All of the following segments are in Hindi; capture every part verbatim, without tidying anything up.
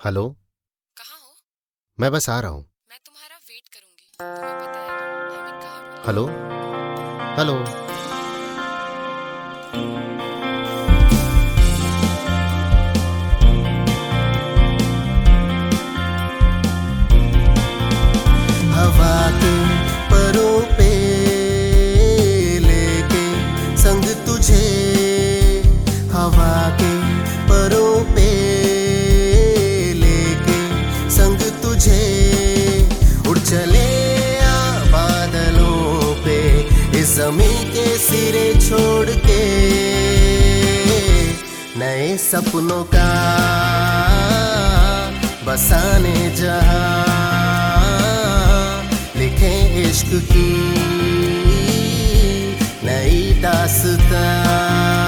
हेलो। कहाँ हो? मैं बस आ रहा हूँ। मैं तुम्हारा वेट करूंगी। तुम्हें पता है हमें कहाँ भूल हेलो। गए। हेलो। हवा के परों पे लेके संग तुझे, हवा के परों पे लेके संग तुझे, उड़ चले आ बादलों पे इस ज़मीं के सिरे छोड़ के, नए सपनों का बसाने जहां, लिखें इश्क की नई दास्तां।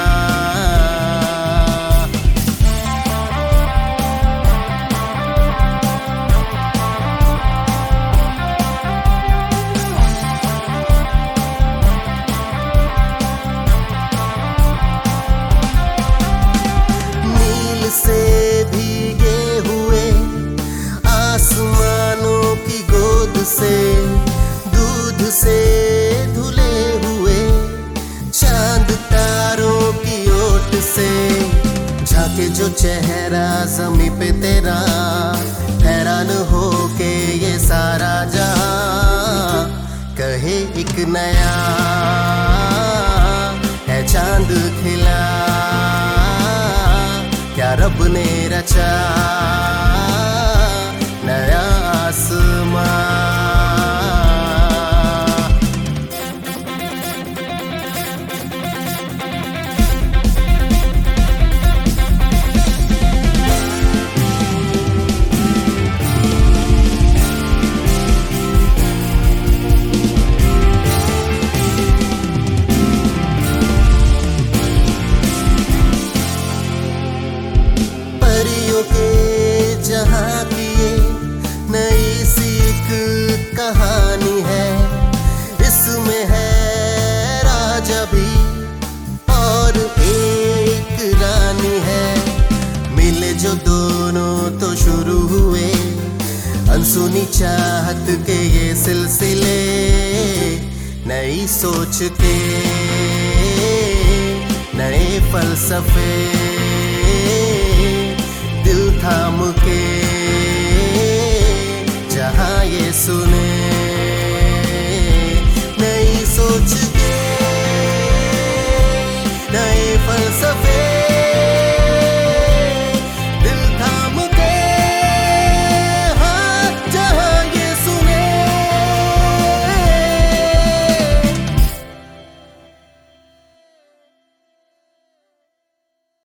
नील से भीगे हुए आसमानों की गोद से, दूध से धुले हुए चांद तारों की ओट से, झाके जो चेहरा ज़मीं पे तेरा, हैरान हो के ये सारा जहां कहे एक नया है चांद खिला, क्या रब ने रचा नया आसमां। परियों के जहां की ये नई सीख कहानी है, इसमें है राजा भी और एक रानी है, मिले जो दोनों तो शुरू हुए अनसुनी चाहत के ये सिलसिले, नई सोच के नए फलसफे दिल थाम के जहां ये सुने।